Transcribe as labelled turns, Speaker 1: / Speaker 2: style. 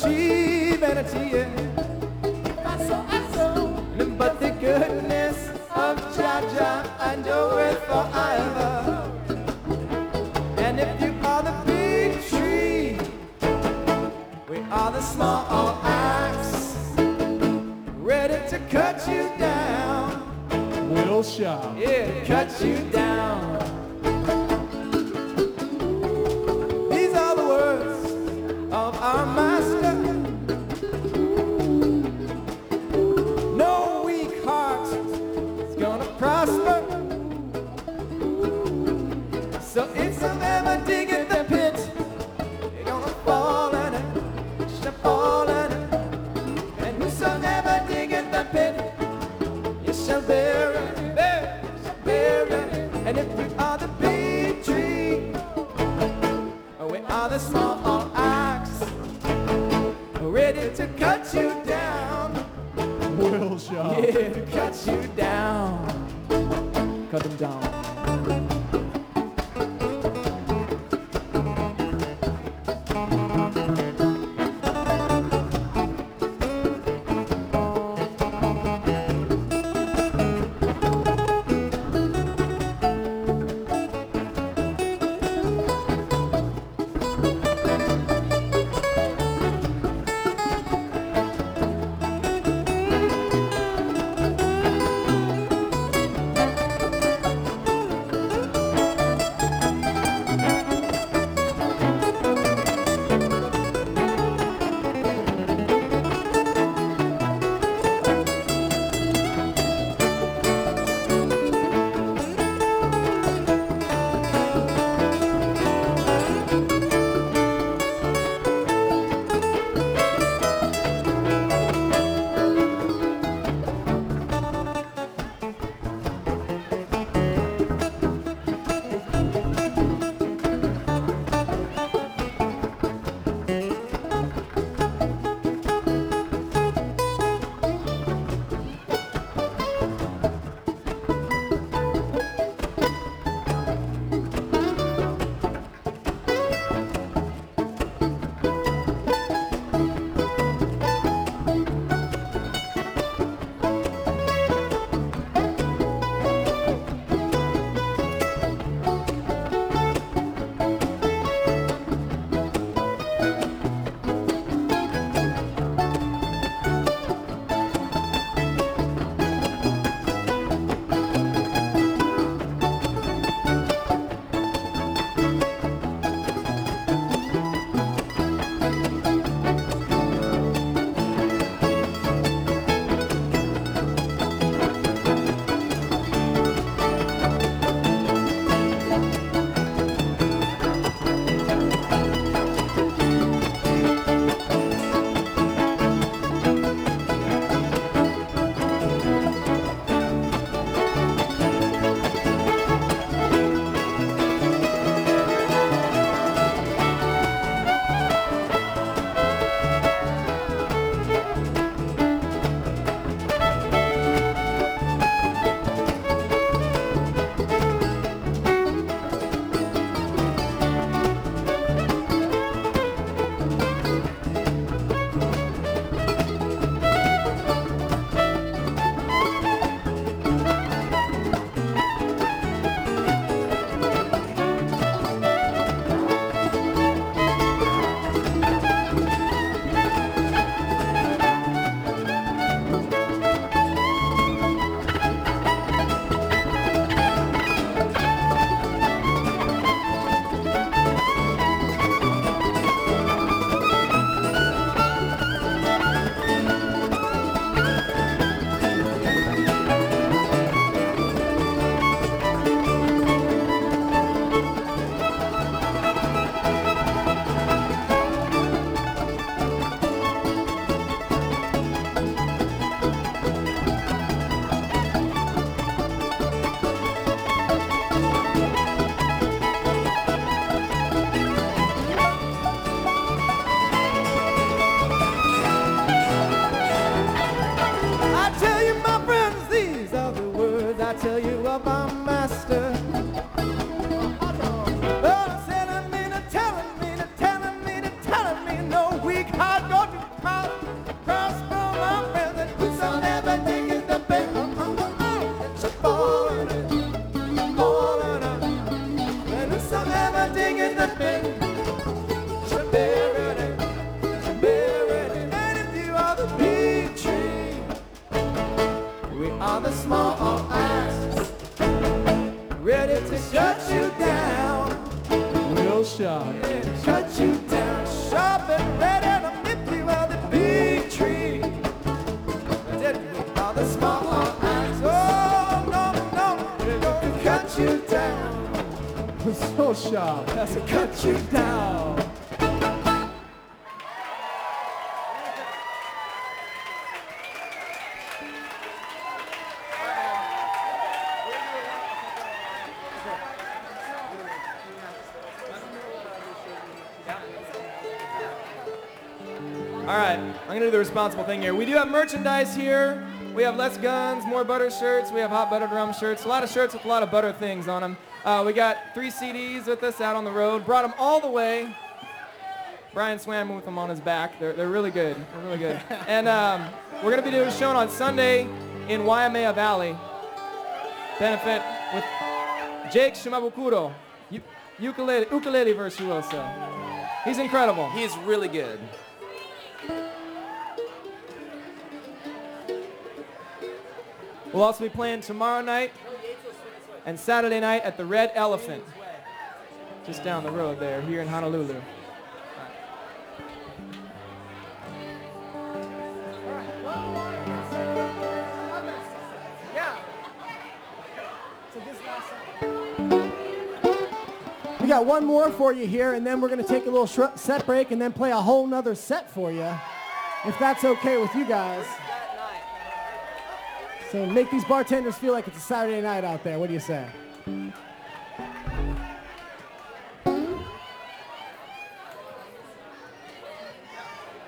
Speaker 1: achieve anything, yeah. But the goodness of Jah and your way forever. And if you are the big tree, we are the small axe, ready to cut you down.
Speaker 2: Will Shaw.
Speaker 1: Yeah, cut you down. These are the words of our master. No weak heart is gonna prosper. So if some ever dig in the pit, you're gonna fall in it, you shall fall in it. And whosoever dig in the pit, you shall bear it, bear it. And if we are the big tree, we are the small axe, ready to cut you down.
Speaker 2: Will Shaw.
Speaker 1: Yeah, to cut you down. Cut them down. God, God
Speaker 2: wheel shop.
Speaker 1: Has to cut you down. All right, I'm gonna do the responsible thing here. We do have merchandise here. We have less guns, more butter shirts. We have hot butter drum shirts. A lot of shirts with a lot of butter things on them. We got 3 CDs with us out on the road. Brought them all the way. Brian swam with them on his back. They're really good. They're really good. And we're gonna be doing a show on Sunday in Waimea Valley. Benefit with Jake Shimabukuro, ukulele virtuoso. He's incredible.
Speaker 3: He's really good.
Speaker 1: We'll also be playing tomorrow night and Saturday night at the Red Elephant, just down the road there, here in Honolulu.
Speaker 4: We got one more for you here, and then we're going to take a little set break and then play a whole nother set for you, if that's okay with you guys. So make these bartenders feel like it's a Saturday night out there. What do you say?